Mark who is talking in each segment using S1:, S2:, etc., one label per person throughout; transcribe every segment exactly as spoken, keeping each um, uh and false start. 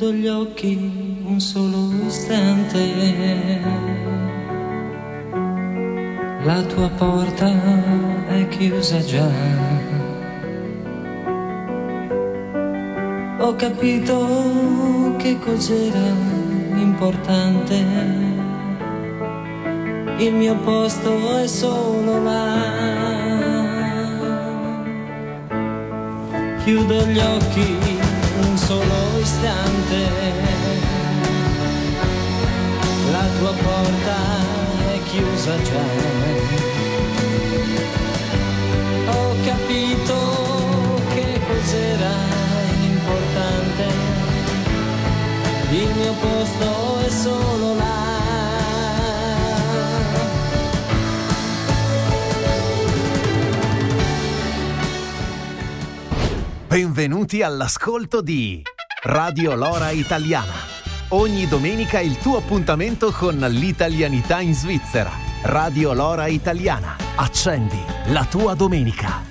S1: Chiudo gli occhi un solo istante, la tua porta è chiusa già. Ho capito che cos'era importante, il mio posto è solo là. Chiudo gli occhi un solo istante, la tua porta è chiusa già. Ho capito che cos'era importante, il mio posto è solo là.
S2: Benvenuti all'ascolto di Radio Lora Italiana. Ogni domenica il tuo appuntamento con l'italianità in Svizzera. Radio Lora Italiana. Accendi la tua domenica.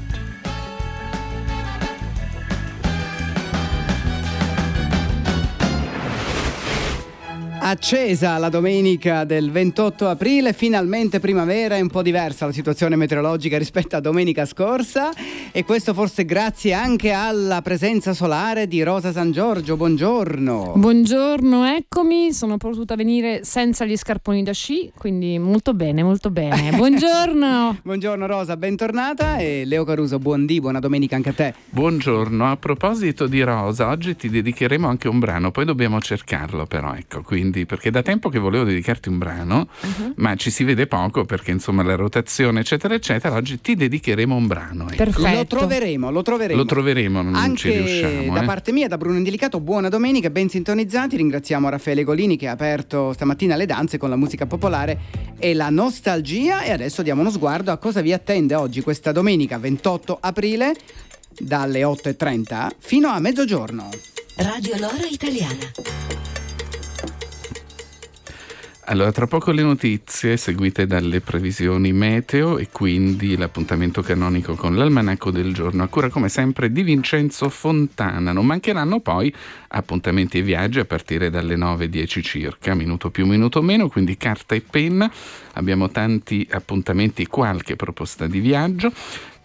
S3: Accesa la domenica del ventotto aprile, finalmente primavera, è un po' diversa la situazione meteorologica rispetto a domenica scorsa, e questo forse grazie anche alla presenza solare di Rosa San Giorgio. Buongiorno.
S4: Buongiorno, eccomi, sono potuta venire senza gli scarponi da sci, quindi molto bene, molto bene. Buongiorno.
S3: Buongiorno Rosa, bentornata, e Leo Caruso, buondì, buona domenica anche a te.
S5: Buongiorno, a proposito di Rosa, oggi ti dedicheremo anche un brano, poi dobbiamo cercarlo però, ecco, quindi perché da tempo che volevo dedicarti un brano, uh-huh. ma ci si vede poco perché insomma la rotazione eccetera eccetera. Oggi ti dedicheremo un brano, ecco.
S3: Perfetto. Lo troveremo, lo troveremo.
S5: Lo troveremo, non
S3: anche
S5: ci riusciamo.
S3: Da
S5: eh.
S3: parte mia, da Bruno Indelicato, buona domenica, ben sintonizzati. Ringraziamo Raffaele Golini che ha aperto stamattina le danze con la musica popolare e la nostalgia, e adesso diamo uno sguardo a cosa vi attende oggi, questa domenica ventotto aprile, dalle otto e trenta fino a mezzogiorno.
S6: Radio Lora Italiana.
S5: Allora, tra poco le notizie seguite dalle previsioni meteo e quindi l'appuntamento canonico con l'almanacco del giorno, a cura come sempre di Vincenzo Fontana. Non mancheranno poi appuntamenti e viaggi a partire dalle nove e dieci circa, minuto più minuto meno, quindi carta e penna. Abbiamo tanti appuntamenti, qualche proposta di viaggio.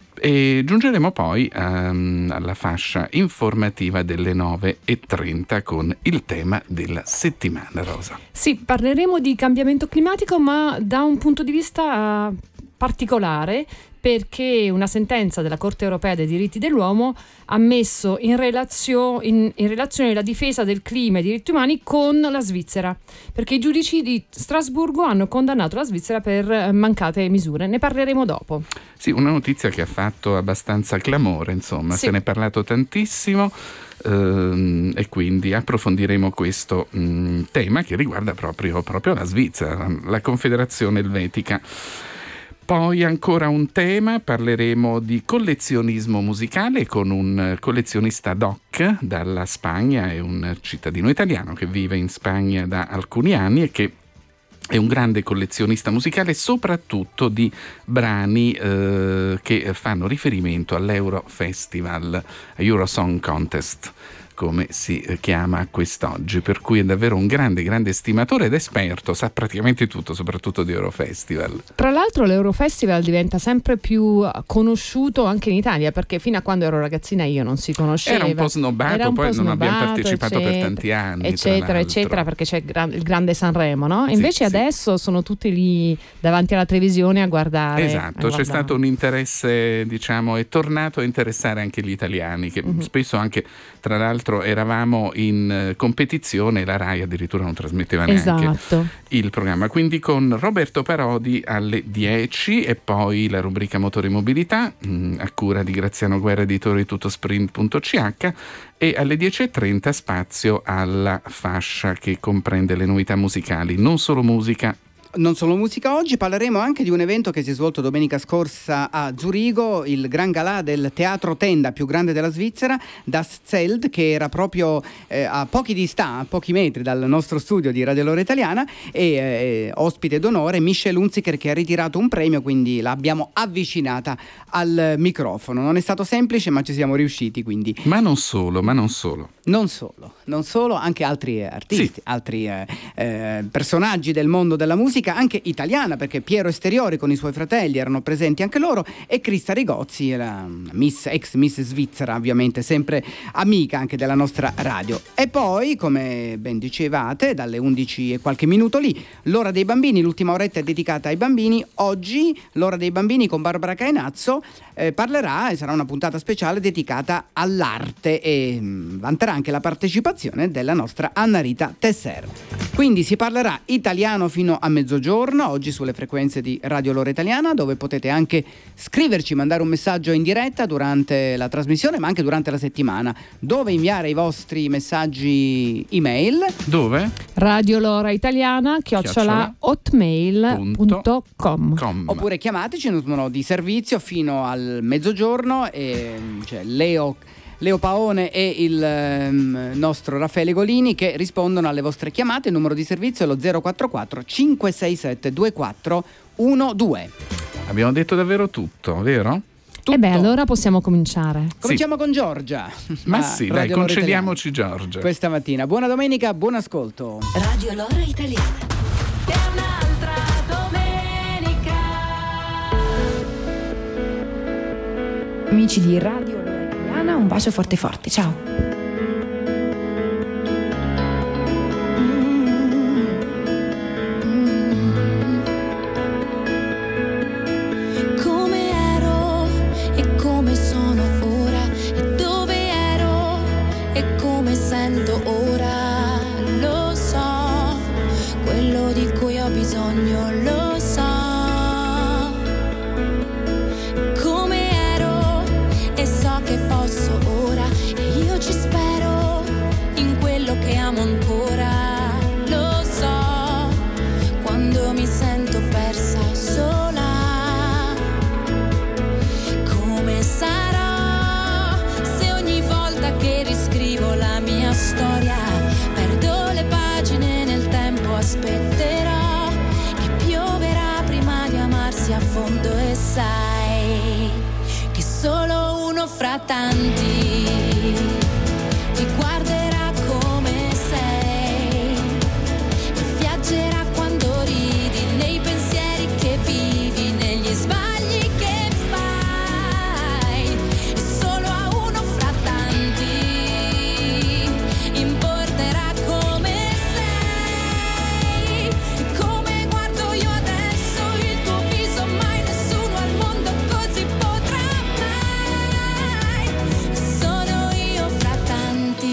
S5: E giungeremo poi um, alla fascia informativa delle nove e trenta con il tema della settimana. Rosa.
S4: Sì, parleremo di cambiamento climatico, ma da un punto di vista particolare, perché una sentenza della Corte Europea dei diritti dell'uomo ha messo in, relazio, in, in relazione la difesa del clima e dei diritti umani con la Svizzera, perché i giudici di Strasburgo hanno condannato la Svizzera per mancate misure. Ne parleremo dopo.
S5: Sì, una notizia che ha fatto abbastanza clamore, insomma,
S4: sì.
S5: Se ne è parlato tantissimo. Uh, e quindi approfondiremo questo um, tema che riguarda proprio, proprio la Svizzera, la Confederazione Elvetica. Poi ancora un tema, parleremo di collezionismo musicale con un collezionista doc dalla Spagna, è un cittadino italiano che vive in Spagna da alcuni anni e che è un grande collezionista musicale, soprattutto di brani eh, che fanno riferimento all'Eurofestival, Eurosong Contest, come si chiama quest'oggi, per cui è davvero un grande grande stimatore ed esperto, sa praticamente tutto, soprattutto di Eurofestival.
S4: Tra l'altro l'Eurofestival diventa sempre più conosciuto anche in Italia, perché fino a quando ero ragazzina io non si conosceva.
S5: Era un po' snobbato, un poi po non snobbato, abbiamo partecipato eccetera, per tanti anni,
S4: eccetera eccetera, perché c'è il grande Sanremo, no? Invece sì, adesso sì. sono tutti lì davanti alla televisione a guardare.
S5: Esatto,
S4: a guardare.
S5: C'è stato un interesse, diciamo, è tornato a interessare anche gli italiani, che uh-huh. spesso anche, tra l'altro, eravamo in competizione e la Rai addirittura non trasmetteva neanche
S4: esatto.
S5: il programma. Quindi con Roberto Parodi alle dieci, e poi la rubrica Motori e Mobilità mh, a cura di Graziano Guerra, editore di tutosprint punto c h, e alle dieci e trenta spazio alla fascia che comprende le novità musicali, non solo musica,
S3: Non solo musica oggi, parleremo anche di un evento che si è svolto domenica scorsa a Zurigo, il Gran Galà del Teatro Tenda più grande della Svizzera, Das Zelt, che era proprio eh, a pochi distanza, a pochi metri dal nostro studio di Radio Lora Italiana, e eh, ospite d'onore Michelle Hunziker, che ha ritirato un premio, quindi l'abbiamo avvicinata al microfono. Non è stato semplice, ma ci siamo riusciti, quindi.
S5: Ma non solo, ma non solo.
S3: Non solo, non solo, anche altri artisti, sì. altri eh, eh, personaggi del mondo della musica, anche italiana, perché Piero Esteriori con i suoi fratelli erano presenti anche loro, e Crista Rigozzi, la miss, ex Miss Svizzera, ovviamente sempre amica anche della nostra radio. E poi, come ben dicevate, dalle undici e qualche minuto lì, l'ora dei bambini, l'ultima oretta è dedicata ai bambini. Oggi l'ora dei bambini con Barbara Cainazzo eh, parlerà, e sarà una puntata speciale dedicata all'arte, e mh, vanterà anche la partecipazione della nostra Anna Rita Tesser. Quindi si parlerà italiano fino a mezzogiorno, oggi sulle frequenze di Radio Lora Italiana, dove potete anche scriverci, mandare un messaggio in diretta durante la trasmissione, ma anche durante la settimana. Dove inviare i vostri messaggi email?
S5: Dove?
S4: Radio Lora Italiana chiocciola hotmail punto com.
S3: Oppure chiamateci, un numero di servizio fino al mezzogiorno, e c'è Leo Leo Paone e il um, nostro Raffaele Golini che rispondono alle vostre chiamate. Il numero di servizio è lo zero quattro quattro cinque sei sette due quattro uno due.
S5: Abbiamo detto davvero tutto, vero?
S4: E eh beh, allora possiamo cominciare.
S3: Cominciamo
S5: sì.
S3: con Giorgia.
S5: Ma sì, dai, concediamoci Giorgia.
S3: Questa mattina. Buona domenica, buon ascolto.
S6: Radio Lora Italiana.
S7: È un'altra domenica.
S8: Amici di Radio Lora Italiana, un bacio forte forte, ciao.
S7: Ora lo so, quello di cui ho bisogno lo so, come ero e so che posso ora, e io ci spero in quello che amo ancora, lo so, quando mi sento persa sola, come sarà se ogni volta che riscrivo la mia storia perdo le pagine nel tempo, aspetterò che pioverà prima di amarsi a fondo, e sai che solo uno fra tanti ti guarderà come sei e viaggerà quando ridi, nei pensieri che vivi, negli sbagli che fai, e solo a uno fra tanti importerà come sei, come guardo io adesso il tuo viso, mai nessuno al mondo così potrà mai, sono io fra tanti,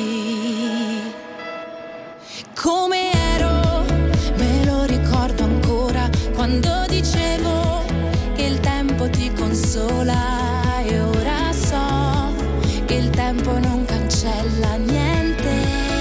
S7: come ero, me lo ricordo ancora, quando dicevo che il tempo ti consola, e ora so che il tempo non cancella niente,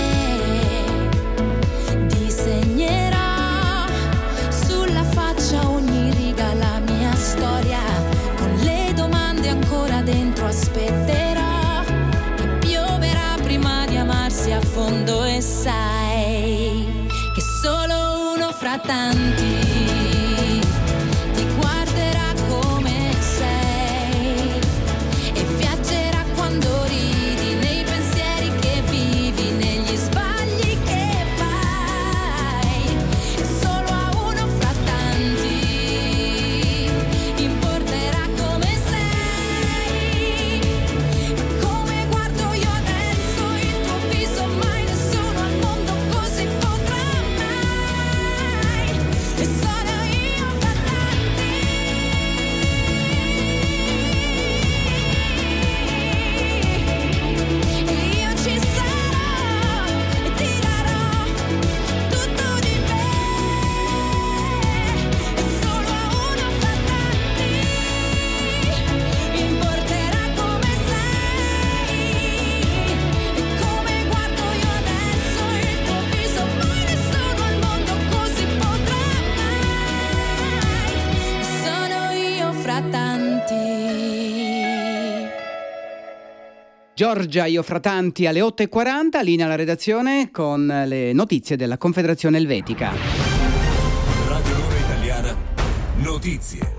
S7: disegnerò sulla faccia ogni riga la mia storia, con le domande ancora dentro, aspetterò che pioverà prima di amarsi a fondo, e sai che solo uno fra tanti ti guarderà come sei e viaggerà quando ridi, nei pensieri che vivi, negli sbagli che fai, e solo a uno fra tanti importerà come sei, come guardo io adesso il tuo viso, mai nessuno al mondo così potrà mai, e
S3: Giorgia, io fra tanti alle otto e quaranta, linea alla redazione con le notizie della Confederazione Elvetica.
S9: Radio Lora Italiana, notizie.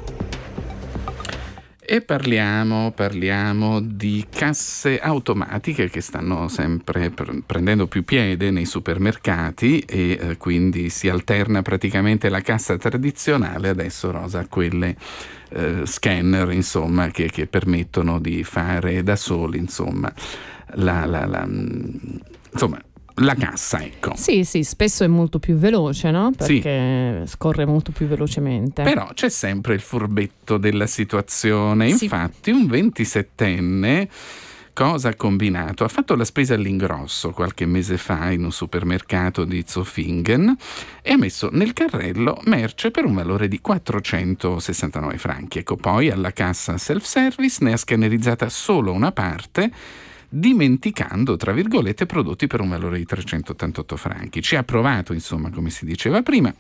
S5: E parliamo, parliamo di casse automatiche che stanno sempre pr- prendendo più piede nei supermercati e eh, quindi si alterna praticamente la cassa tradizionale adesso, Rosa, a quelle eh, scanner, insomma, che, che permettono di fare da soli, insomma, la, la, la, insomma, la cassa, ecco.
S4: Sì, sì, spesso è molto più veloce, no? Perché sì, scorre molto più velocemente.
S5: Però c'è sempre il furbetto della situazione.
S4: Sì.
S5: Infatti un ventisettenne cosa ha combinato? Ha fatto la spesa all'ingrosso qualche mese fa in un supermercato di Zofingen e ha messo nel carrello merce per un valore di quattrocentosessantanove franchi. Ecco, poi alla cassa self-service ne ha scannerizzata solo una parte, dimenticando, tra virgolette, prodotti per un valore di trecentottantotto franchi. Ci ha provato, insomma, come si diceva prima,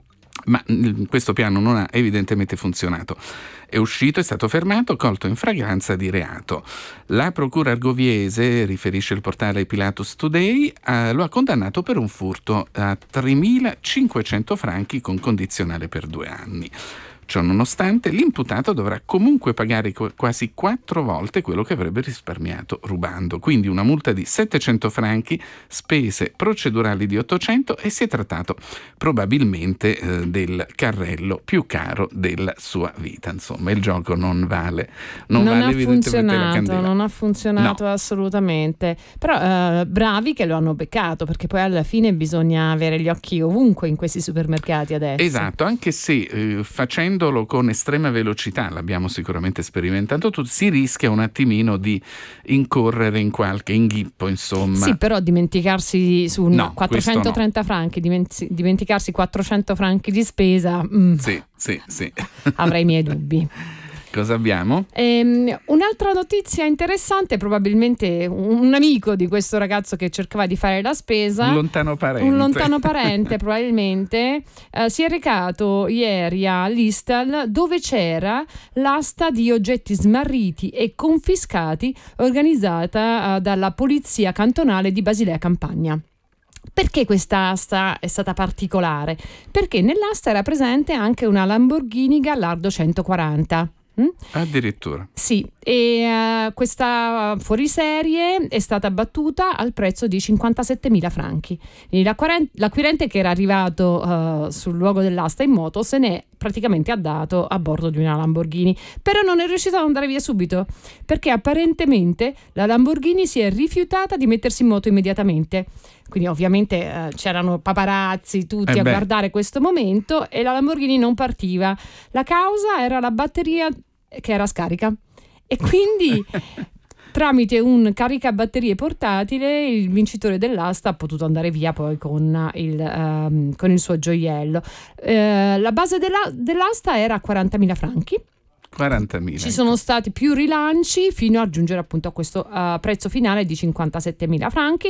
S5: ma questo piano non ha evidentemente funzionato. È uscito, è stato fermato, colto in flagranza di reato. La procura argoviese, riferisce il portale Pilatus Today, eh, lo ha condannato per un furto a tremilacinquecento franchi con condizionale per due anni. Ciò nonostante, l'imputato dovrà comunque pagare quasi quattro volte quello che avrebbe risparmiato rubando, quindi una multa di settecento franchi, spese procedurali di ottocento, e si è trattato probabilmente eh, del carrello più caro della sua vita. Insomma, il gioco non vale, non,
S4: non
S5: vale
S4: ha
S5: evidentemente la candela.
S4: Non ha funzionato, no, assolutamente. Però eh, bravi che lo hanno beccato, perché poi alla fine bisogna avere gli occhi ovunque in questi supermercati adesso.
S5: Esatto, anche se eh, facendo con estrema velocità, l'abbiamo sicuramente sperimentato tutti, si rischia un attimino di incorrere in qualche inghippo, insomma.
S4: Sì, però dimenticarsi su
S5: no,
S4: quattrocentotrenta
S5: no.
S4: franchi, dimenticarsi quattrocento franchi di spesa, mm,
S5: sì, sì, sì.
S4: avrei i miei dubbi.
S5: Cosa abbiamo?
S4: Ehm, un'altra notizia interessante, probabilmente un amico di questo ragazzo che cercava di fare la spesa,
S5: un lontano parente,
S4: un lontano parente probabilmente, eh, si è recato ieri all'Istal, dove c'era l'asta di oggetti smarriti e confiscati organizzata eh, dalla polizia cantonale di Basilea Campagna. Perché questa asta è stata particolare? Perché nell'asta era presente anche una Lamborghini Gallardo centoquaranta. Mm?
S5: Addirittura.
S4: Sì, e uh, questa fuoriserie è stata battuta al prezzo di cinquantasettemila franchi. L'acquirente, che era arrivato uh, sul luogo dell'asta in moto, se n'è praticamente andato a bordo di una Lamborghini, però non è riuscito ad andare via subito, perché apparentemente la Lamborghini si è rifiutata di mettersi in moto immediatamente. Quindi ovviamente eh, c'erano paparazzi tutti
S5: eh
S4: a
S5: beh.
S4: guardare questo momento, e la Lamborghini non partiva. La causa era la batteria che era scarica, e quindi tramite un caricabatterie portatile il vincitore dell'asta ha potuto andare via poi con il, um, con il suo gioiello. Uh, la base della, dell'asta era quarantamila franchi.
S5: quarantamila.
S4: Ci sono stati più rilanci fino a giungere appunto a questo uh, prezzo finale di cinquantasettemila franchi.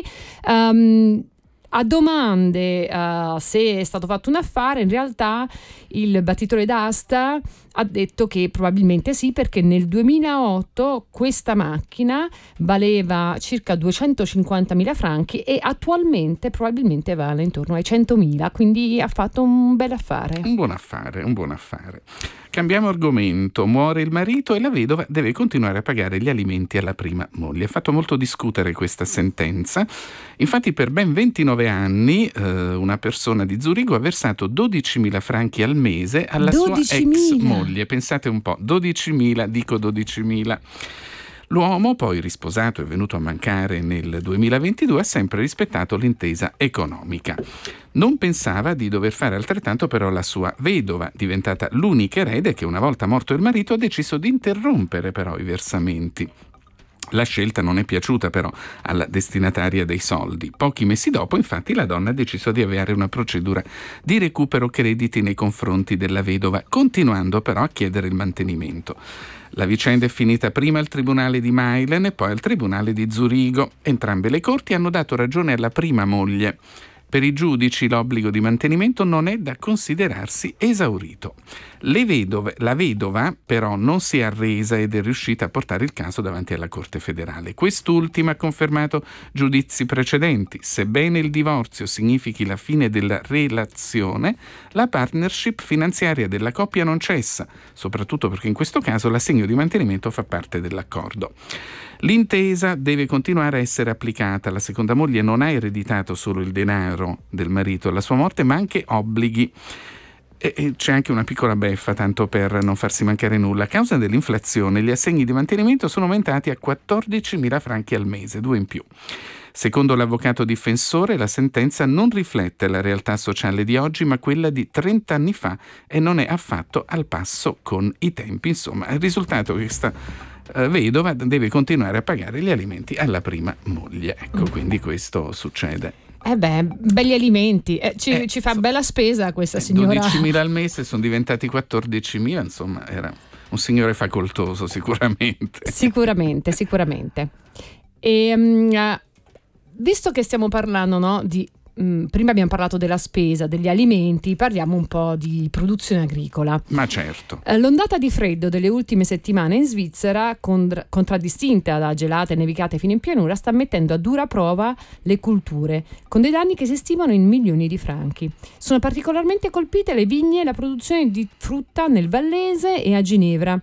S4: Um, a domande uh, se è stato fatto un affare, in realtà il battitore d'asta ha detto che probabilmente sì, perché nel duemilaotto questa macchina valeva circa duecentocinquantamila franchi e attualmente probabilmente vale intorno ai centomila, quindi ha fatto un bel affare.
S5: Un buon affare, un buon affare. Cambiamo argomento. Muore il marito e la vedova deve continuare a pagare gli alimenti alla prima moglie. Ha fatto molto discutere questa sentenza. Infatti per ben ventinove anni eh, una persona di Zurigo ha versato dodicimila franchi al mese alla
S4: dodicimila
S5: sua ex moglie. Pensate un po', dodicimila, dico dodicimila. L'uomo, poi risposato e venuto a mancare nel duemilaventidue, ha sempre rispettato l'intesa economica. Non pensava di dover fare altrettanto però la sua vedova, diventata l'unica erede che, una volta morto il marito, ha deciso di interrompere però i versamenti. La scelta non è piaciuta però alla destinataria dei soldi. Pochi mesi dopo, infatti, la donna ha deciso di avviare una procedura di recupero crediti nei confronti della vedova, continuando però a chiedere il mantenimento. La vicenda è finita prima al tribunale di Meilen e poi al tribunale di Zurigo. Entrambe le corti hanno dato ragione alla prima moglie. Per i giudici l'obbligo di mantenimento non è da considerarsi esaurito. Le vedove, la vedova però non si è arresa ed è riuscita a portare il caso davanti alla Corte federale. Quest'ultima ha confermato giudizi precedenti. Sebbene il divorzio significhi la fine della relazione, la partnership finanziaria della coppia non cessa, soprattutto perché in questo caso l'assegno di mantenimento fa parte dell'accordo. L'intesa deve continuare a essere applicata. La seconda moglie non ha ereditato solo il denaro del marito alla sua morte, ma anche obblighi. E c'è anche una piccola beffa, tanto per non farsi mancare nulla. A causa dell'inflazione, gli assegni di mantenimento sono aumentati a quattordicimila franchi al mese, due in più. Secondo l'avvocato difensore, la sentenza non riflette la realtà sociale di oggi, ma quella di trenta anni fa, e non è affatto al passo con i tempi. Insomma, il risultato è che questa uh, vedova deve continuare a pagare gli alimenti alla prima moglie. Ecco, mm. quindi questo succede.
S4: Eh beh, belli alimenti, eh, ci, eh, ci fa so, bella spesa questa eh, signora.
S5: dodicimila al mese sono diventati quattordicimila, insomma era un signore facoltoso sicuramente.
S4: Sicuramente, sicuramente. E, um, visto che stiamo parlando, no, di mh, prima abbiamo parlato della spesa, degli alimenti, parliamo un po' di produzione agricola.
S5: Ma certo.
S4: Eh, l'ondata di freddo delle ultime settimane in Svizzera, con, contraddistinta da gelate e nevicate fino in pianura, sta mettendo a dura prova le culture, con dei danni che si stimano in milioni di franchi. Sono particolarmente colpite le vigne e la produzione di frutta nel Vallese e a Ginevra,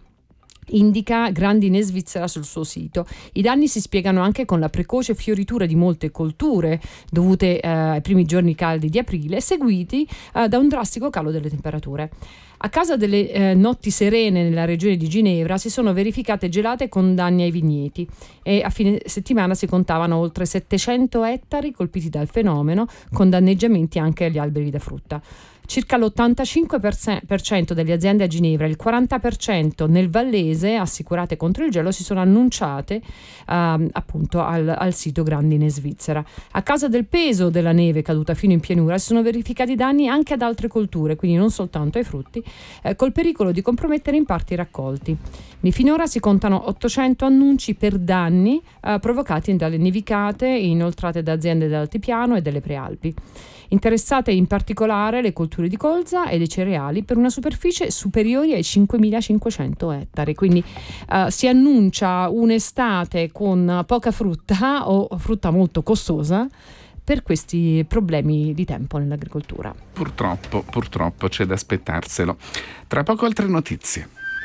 S4: indica Grandine Svizzera sul suo sito. I danni si spiegano anche con la precoce fioritura di molte colture dovute eh, ai primi giorni caldi di aprile, seguiti eh, da un drastico calo delle temperature. A causa delle eh, notti serene nella regione di Ginevra si sono verificate gelate con danni ai vigneti e a fine settimana si contavano oltre settecento ettari colpiti dal fenomeno, con danneggiamenti anche agli alberi da frutta. Circa l'ottantacinque per cento delle aziende a Ginevra e il quaranta per cento nel Vallese assicurate contro il gelo si sono annunciate eh, appunto al, al sito Grandine Svizzera. A causa del peso della neve caduta fino in pianura si sono verificati danni anche ad altre colture, quindi non soltanto ai frutti, eh, col pericolo di compromettere in parte i raccolti. Di finora si contano ottocento annunci per danni eh, provocati dalle nevicate inoltrate da aziende dell'altipiano e delle prealpi. Interessate in particolare le colture di colza e dei cereali per una superficie superiore ai cinquemilacinquecento ettari. Quindi uh, si annuncia un'estate con poca frutta o frutta molto costosa per questi problemi di tempo nell'agricoltura.
S5: Purtroppo, purtroppo c'è da aspettarselo. Tra poco altre notizie.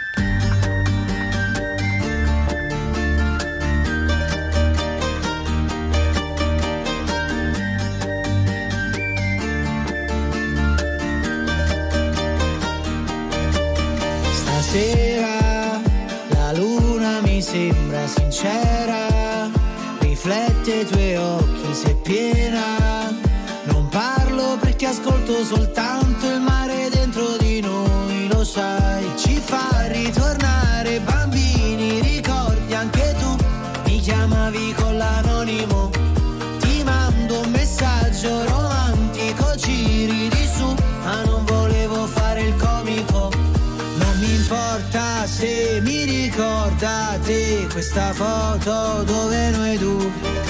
S1: Stasera la luna mi sembra sincera, riflette i tuoi occhi se piena. Non parlo perché ascolto soltanto il mare dentro di noi, lo sai. Ci fa ritornare bambini, ricordi anche tu. Mi chiamavi con l'anonimo, ti mando un messaggio romantico, giri di su, ma non volevo fare il comico. Non mi importa se mi ricordate questa foto dove noi due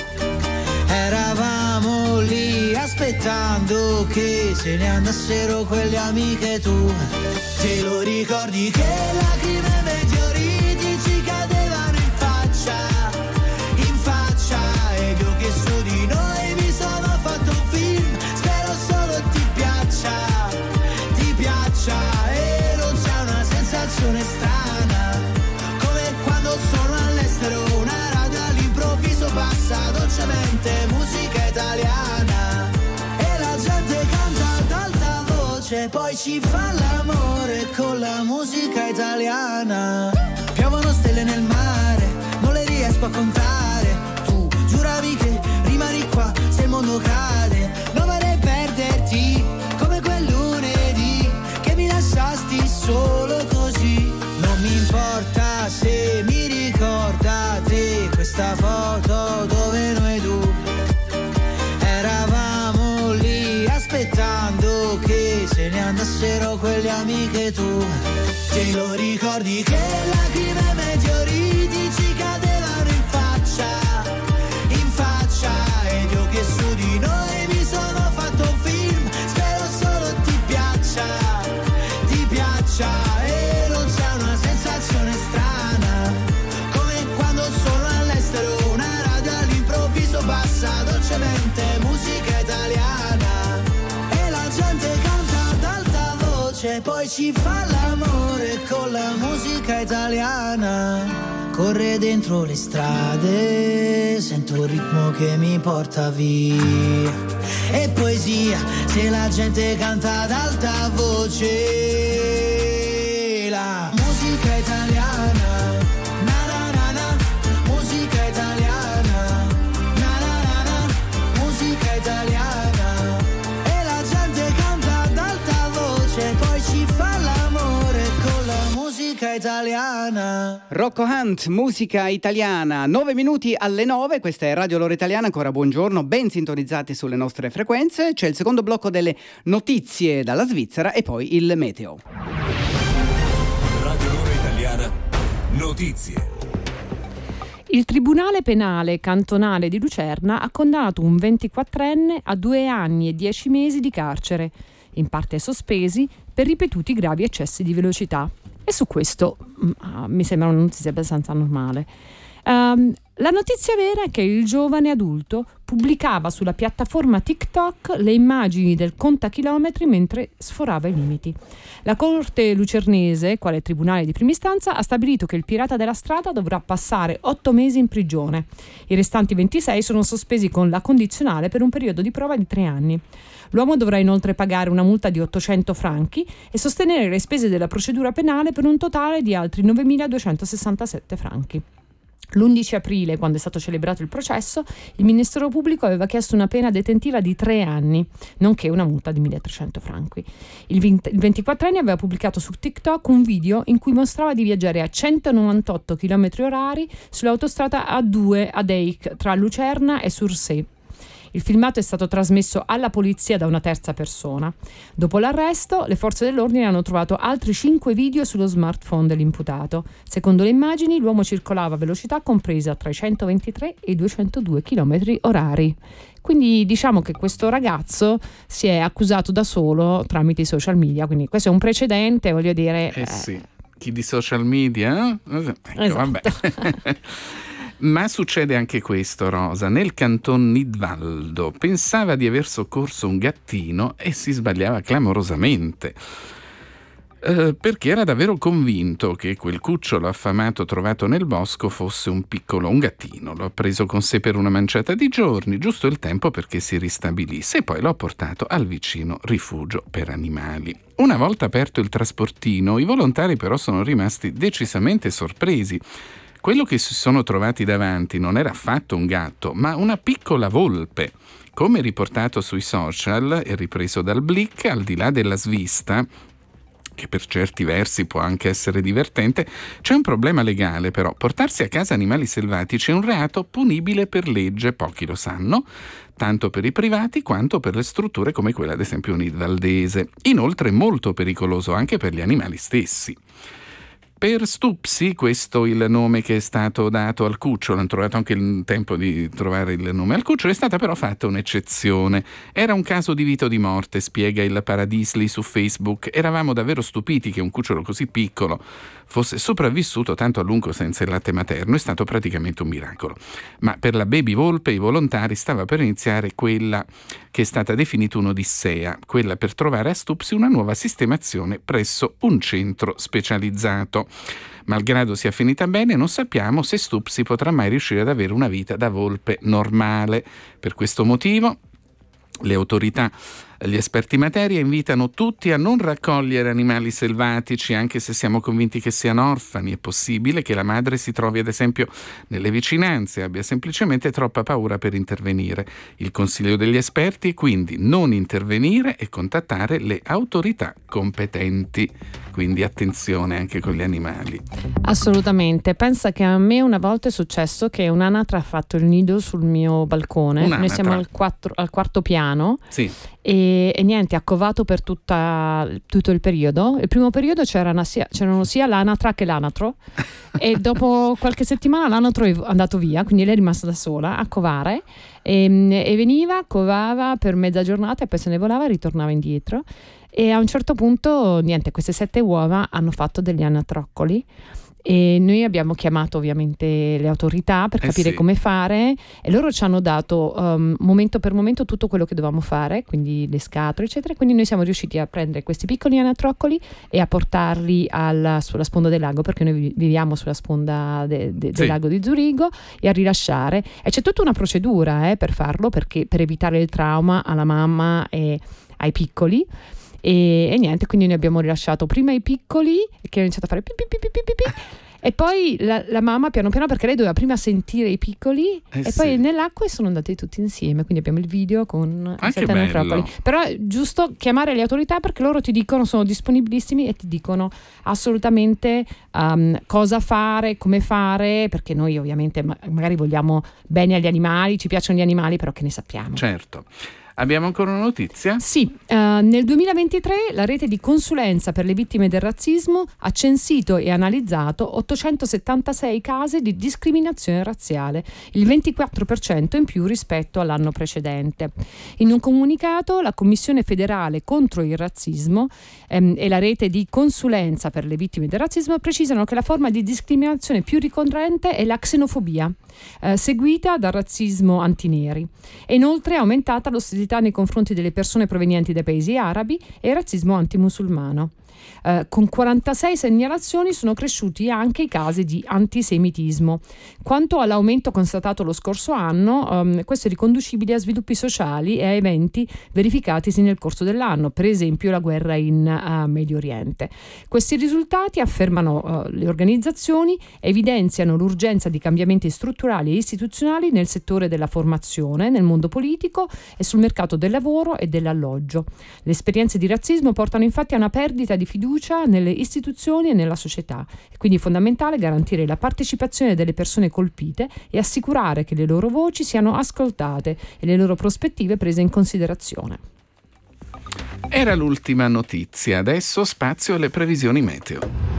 S1: eravamo lì aspettando che se ne andassero quelle amiche tu. Te lo ricordi che lacrime e meteoriti ci cadevano in faccia, in faccia, ed io che su di noi mi sono fatto un film, spero solo ti piaccia, ti piaccia. E non c'è una sensazione strana come quando sono all'estero, una radio all'improvviso passa dolcemente musica italiana e la gente canta ad alta voce, poi ci fa l'amore con la musica italiana. Piovono stelle nel mare, non le riesco a contare. Tu giuravi che rimani qua se il mondo cade. Non vorrei perderti come quel lunedì che mi lasciasti solo così. Non mi importa se mi ricordate questa foto dove noi due eravamo lì aspettando che se ne andassero quelle amiche tu. Te lo ricordi che lacrime e meteoriti ci cadevano in faccia, in faccia, ed io che su di noi mi sono fatto voce, poi si fa l'amore con la musica italiana. Corre dentro le strade, sento un ritmo che mi porta via. E poesia, se la gente canta ad alta voce. La musica italiana, na na na na, musica italiana, na na na na, musica italiana. E la gente canta ad alta voce, poi ci fa l'amore con la musica italiana.
S3: Rocco Hunt, musica italiana, nove minuti alle nove, questa è Radio Lora Italiana, ancora buongiorno, ben sintonizzati sulle nostre frequenze, c'è il secondo blocco delle notizie dalla Svizzera e poi il meteo.
S9: Radio Lora Italiana, notizie.
S4: Il Tribunale Penale Cantonale di Lucerna ha condannato un ventiquattrenne a due anni e dieci mesi di carcere, in parte sospesi, per ripetuti gravi eccessi di velocità. E su questo uh, mi sembra una notizia abbastanza normale. Um, la notizia vera è che il giovane adulto pubblicava sulla piattaforma TikTok le immagini del contachilometri mentre sforava i limiti. La Corte lucernese, quale tribunale di prima istanza, ha stabilito che il pirata della strada dovrà passare otto mesi in prigione. I restanti ventisei sono sospesi con la condizionale per un periodo di prova di tre anni. L'uomo dovrà inoltre pagare una multa di ottocento franchi e sostenere le spese della procedura penale per un totale di altri novemiladuecentosessantasette franchi. L'undici aprile, quando è stato celebrato il processo, il Ministero Pubblico aveva chiesto una pena detentiva di tre anni, nonché una multa di milletrecento franchi. Il ventiquattrenne aveva pubblicato su TikTok un video in cui mostrava di viaggiare a centonovantotto chilometri orari sull'autostrada A due ad Eik tra Lucerna e Sursee. Il filmato è stato trasmesso alla polizia da una terza persona. Dopo l'arresto, le forze dell'ordine hanno trovato altri cinque video sullo smartphone dell'imputato. Secondo le immagini, l'uomo circolava a velocità compresa tra i centoventitré e i duecentodue chilometri orari. Quindi diciamo che questo ragazzo si è accusato da solo tramite i social media, quindi questo è un precedente, voglio dire.
S5: Eh sì, chi di social media? Ecco,
S4: esatto.
S5: Vabbè. Ma succede anche questo, Rosa. Nel canton Nidwaldo pensava di aver soccorso un gattino e si sbagliava clamorosamente. Eh, perché era davvero convinto che quel cucciolo affamato trovato nel bosco fosse un piccolo, un gattino. L'ho preso con sé per una manciata di giorni, giusto il tempo perché si ristabilisse, e poi l'ho portato al vicino rifugio per animali. Una volta aperto il trasportino, i volontari però sono rimasti decisamente sorpresi. Quello che si sono trovati davanti non era affatto un gatto, ma una piccola volpe. Come riportato sui social e ripreso dal Blick, al di là della svista, che per certi versi può anche essere divertente, c'è un problema legale però. Portarsi a casa animali selvatici è un reato punibile per legge, pochi lo sanno, tanto per i privati quanto per le strutture come quella ad esempio nidwaldese. Inoltre molto pericoloso anche per gli animali stessi. Per Stupsi, questo è il nome che è stato dato al cucciolo, hanno trovato anche il tempo di trovare il nome al cucciolo, è stata però fatta un'eccezione. Era un caso di vita o di morte, spiega il Paradisli su Facebook. Eravamo davvero stupiti che un cucciolo così piccolo fosse sopravvissuto tanto a lungo senza il latte materno, è stato praticamente un miracolo. Ma per la baby volpe i volontari stava per iniziare quella che è stata definita un'odissea, quella per trovare a Stupsi una nuova sistemazione presso un centro specializzato. Malgrado sia finita bene, non sappiamo se Stupsi potrà mai riuscire ad avere una vita da volpe normale. Per questo motivo le autorità, gli esperti in materia invitano tutti a non raccogliere animali selvatici, anche se siamo convinti che siano orfani. È possibile che la madre si trovi ad esempio nelle vicinanze e abbia semplicemente troppa paura per intervenire. Il consiglio degli esperti è quindi non intervenire e contattare le autorità competenti. Quindi attenzione anche con gli animali.
S4: Assolutamente. Pensa che a me una volta è successo che un'anatra ha fatto il nido sul mio balcone.
S5: Un'anatra.
S4: Noi siamo al, quattro, al quarto piano.
S5: Sì.
S4: E, e niente, ha covato per tutta, tutto il periodo. Il primo periodo c'erano sia, c'erano sia l'anatra che l'anatro e dopo qualche settimana l'anatro è andato via, quindi lei è rimasta da sola a covare e, e veniva, covava per mezza giornata e poi se ne volava e ritornava indietro. E a un certo punto, niente, queste sette uova hanno fatto degli anatroccoli E noi abbiamo chiamato ovviamente le autorità per
S5: Eh
S4: capire
S5: sì.
S4: come fare, e loro ci hanno dato um, momento per momento tutto quello che dovevamo fare, quindi le scatole eccetera, quindi noi siamo riusciti a prendere questi piccoli anatroccoli e a portarli alla, sulla sponda del lago, perché noi viviamo sulla sponda de, de, del
S5: Sì.
S4: lago di Zurigo, e a rilasciare, e c'è tutta una procedura eh, per farlo, perché per evitare il trauma alla mamma e ai piccoli. E, e niente, quindi noi abbiamo rilasciato prima i piccoli che hanno iniziato a fare pi, pi, pi, pi, pi, pi, e poi la, la mamma piano piano, perché lei doveva prima sentire i piccoli
S5: Eh
S4: e
S5: sì.
S4: poi nell'acqua, e sono andati tutti insieme, quindi abbiamo il video con
S5: Ah,
S4: i
S5: che
S4: sette anatroccoli.
S5: bello.
S4: Però è giusto chiamare le autorità, perché loro ti dicono, sono disponibilissimi e ti dicono assolutamente um, cosa fare, come fare, perché noi ovviamente ma- magari vogliamo bene agli animali, ci piacciono gli animali, però che ne sappiamo.
S5: Certo. Abbiamo ancora una notizia?
S4: Sì, eh, nel duemilaventitré la rete di consulenza per le vittime del razzismo ha censito e analizzato ottocentosettantasei casi di discriminazione razziale, il ventiquattro per cento in più rispetto all'anno precedente. In un comunicato, la Commissione federale contro il razzismo ehm, e la rete di consulenza per le vittime del razzismo precisano che la forma di discriminazione più ricorrente è la xenofobia, eh, seguita dal razzismo antineri. E inoltre è aumentata l'ostilità nei confronti delle persone provenienti dai paesi arabi e il razzismo antimusulmano. Eh, con quarantasei segnalazioni sono cresciuti anche i casi di antisemitismo. Quanto all'aumento constatato lo scorso anno, ehm, questo è riconducibile a sviluppi sociali e a eventi verificatisi nel corso dell'anno, per esempio la guerra in uh, Medio Oriente. Questi risultati, affermano uh, le organizzazioni, evidenziano l'urgenza di cambiamenti strutturali e istituzionali nel settore della formazione, nel mondo politico e sul mercato del lavoro e dell'alloggio. Le esperienze di razzismo portano infatti a una perdita di fiducia nelle istituzioni e nella società. È quindi fondamentale garantire la partecipazione delle persone colpite e assicurare che le loro voci siano ascoltate e le loro prospettive prese in considerazione.
S5: Era l'ultima notizia, adesso spazio alle previsioni meteo.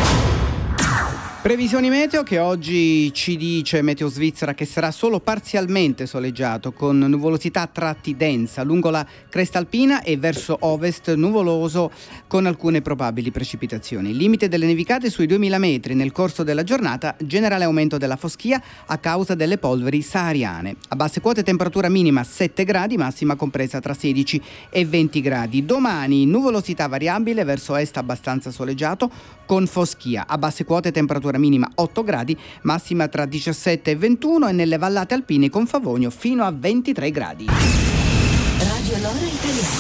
S3: Previsioni meteo che oggi ci dice Meteo Svizzera che sarà solo parzialmente soleggiato, con nuvolosità a tratti densa lungo la cresta alpina e verso ovest nuvoloso con alcune probabili precipitazioni. Limite delle nevicate sui duemila metri nel corso della giornata, generale aumento della foschia a causa delle polveri sahariane. A basse quote temperatura minima sette gradi, massima compresa tra sedici e venti gradi. Domani nuvolosità variabile verso est abbastanza soleggiato con foschia. A basse quote temperatura minima otto gradi, massima tra diciassette e ventuno, e nelle vallate alpine con favogno fino a ventitré gradi.
S6: Radio Lora Italiana.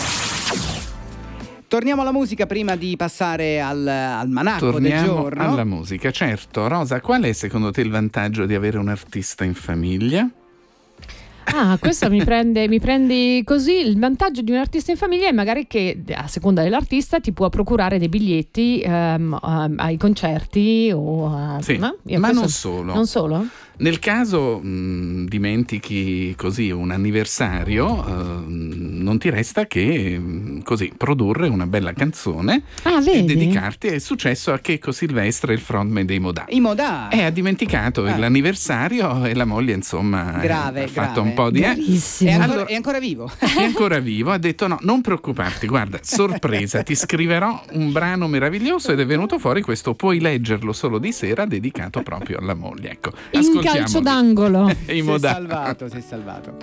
S3: Torniamo alla musica prima di passare al, al manacco del
S5: Torniamo
S3: giorno.
S5: alla musica, certo. Rosa, qual è secondo te il vantaggio di avere un artista in famiglia?
S4: Ah, questo mi prende, mi prendi così. Il vantaggio di un artista in famiglia è magari che, a seconda dell'artista, ti può procurare dei biglietti um, um, ai concerti o a,
S5: Sì,
S4: no? Io
S5: ma
S4: questo-
S5: non solo.
S4: Non solo?
S5: Nel caso mh, dimentichi così un anniversario, eh, non ti resta che mh, così produrre una bella canzone
S4: Ah,
S5: e
S4: vedi?
S5: dedicarti. È successo a Checco Silvestre, il frontman dei Modà.
S3: I Modà.
S5: E ha dimenticato
S3: Ah.
S5: l'anniversario e la moglie, insomma,
S3: Grave,
S5: ha fatto
S3: grave.
S5: un po' di... eh,
S4: Bravissimo.
S3: È ancora,
S5: Allora-
S3: è ancora vivo.
S5: è ancora vivo, ha detto no, non preoccuparti, guarda, sorpresa, ti scriverò un brano meraviglioso, ed è venuto fuori questo Puoi leggerlo solo di sera, dedicato proprio alla moglie. Ecco,
S4: In
S5: ascoltiamolo.
S4: calcio d'angolo.
S5: E
S3: Si
S5: i
S3: è
S5: Modà.
S3: salvato, si è salvato.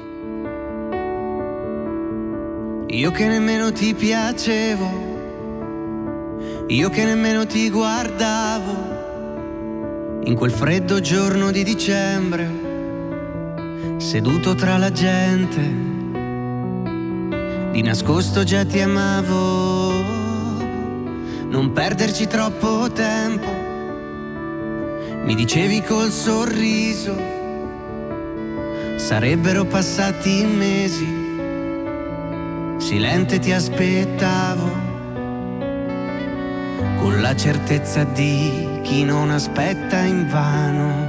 S1: Io che nemmeno ti piacevo, io che nemmeno ti guardavo, in quel freddo giorno di dicembre, seduto tra la gente, di nascosto già ti amavo. Non perderci troppo tempo, mi dicevi col sorriso, sarebbero passati mesi, silente ti aspettavo, con la certezza di chi non aspetta invano.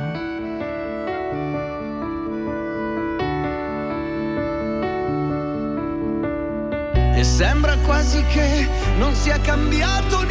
S1: E sembra quasi che non sia cambiato